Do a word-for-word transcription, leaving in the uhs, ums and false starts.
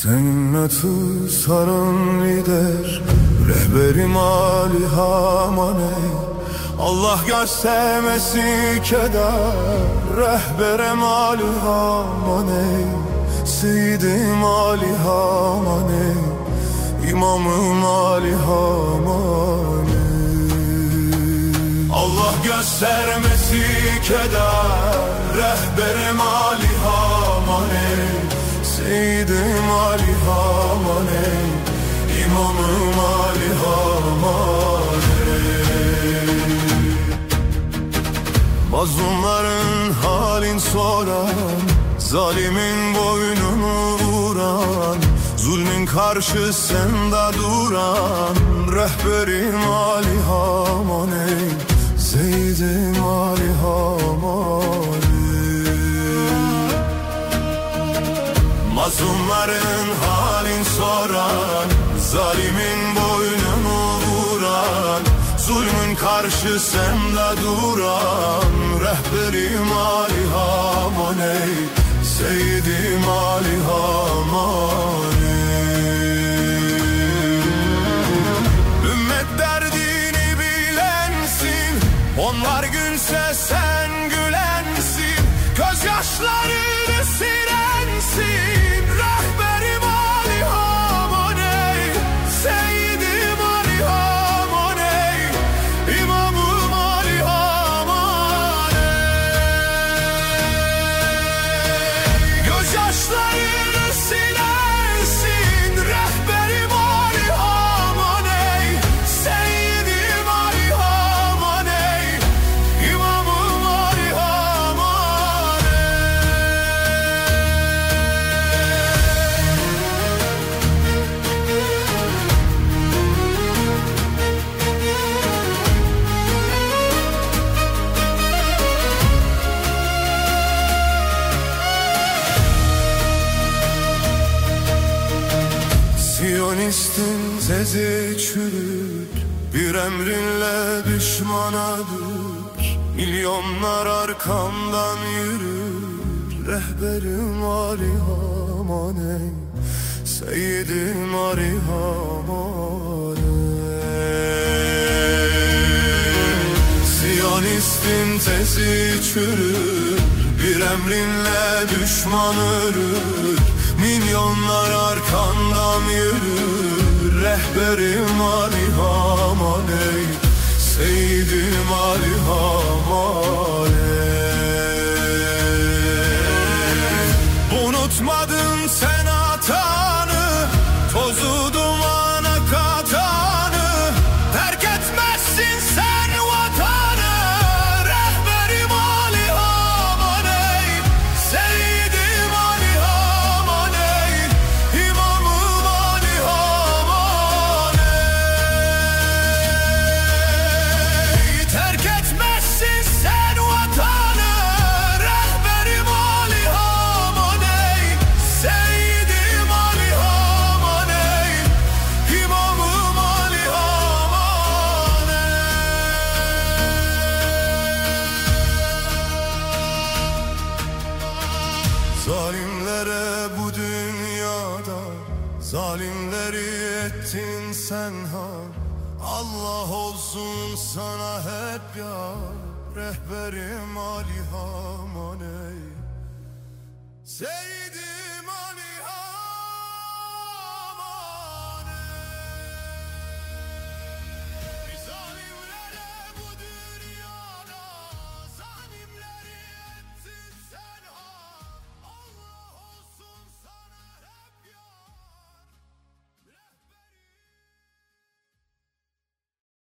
Seninle sarın lider, rehberim Ali Hamaney. Allah göstermesi keder, rehberem Ali Hamaney. Seyyidim Ali Hamaney, İmamım Ali Hamaney. Allah göstermesi keder, rehberim Ali Hamaney. Seyyidim Ali Hamaney, İmamım Ali Hamaney. Mazlumların halin soran, zalimin boynunu vuran, zulmün karşısında duran, rehberim Ali Hamaney. Seyyidim Ali Hamaney. Mazlumların halin soran, zalimin boynunu vuran, zulmün karşısında duran, rehberim Ali Hamaney. Seyyidim Ali Hamaney. Ümmet derdini bilensin, onlar gülse sen gülensin, gözyaşlarını silensin. Rehberim Ali Hamaney, Seyyidim Ali Hamaney, İmamım Ali Hamaney. Gözyaşlarını silensin, rehberim Ali Hamaney, Seyyidim Ali Hamaney, İmamım Ali Hamaney. Siyonistin sezi çürüt, bir emrinle düşmana dük. Milyonlar arkamdan yürür, rehberim Ali Hamaney. Seyyidim Ali Hamaney. Siyonistin sezi çürür, bir emrinle düşman ölür. Milyonlar arkandan yürür, rehberim Ali Hamaney. Seyyidim Ali Hamaney. Unutmadın sen hatanı, tozu dumana katanı, terk etmezsin sen vatanı. Rehberim Ali Hamaney, Seyyidim Ali Hamaney, İmamım Ali Hamaney. Terk etmezsin sen vatanı, rehberim Ali Hamaney, Seyyidim Ali Hamaney, İmamım Ali Hamaney. Zalimlere bu dünyada, zalimleri ettin sen han. Allah olsun sana hep yar, rehberim Ali Hamaney. Seyyidim